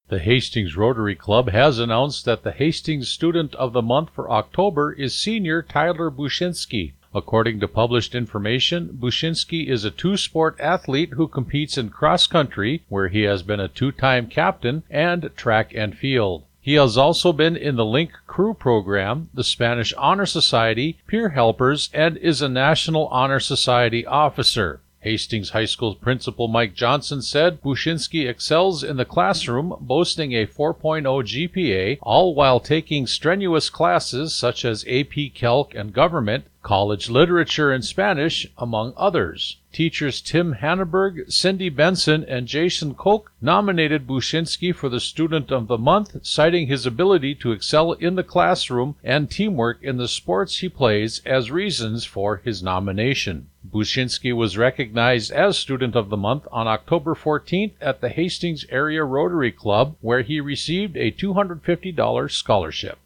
The Hastings Rotary Club has announced that the Hastings Student of the Month for October is senior Tyler Bushinsky. According to published information, Bushinsky is a two-sport athlete who competes in cross-country, where he has been a two-time captain, and track and field. He has also been in the Link Crew program, the Spanish Honor Society, Peer Helpers, and is a National Honor Society officer. Hastings High School Principal Mike Johnson said Bushinsky excels in the classroom, boasting a 4.0 GPA, all while taking strenuous classes such as AP Calc and Government, college literature and Spanish, among others. Teachers Tim Hanneberg, Cindy Benson, and Jason Koch nominated Bushinsky for the Student of the Month, citing his ability to excel in the classroom and teamwork in the sports he plays as reasons for his nomination. Bushinsky was recognized as Student of the Month on October 14th at the Hastings Area Rotary Club, where he received a $250 scholarship.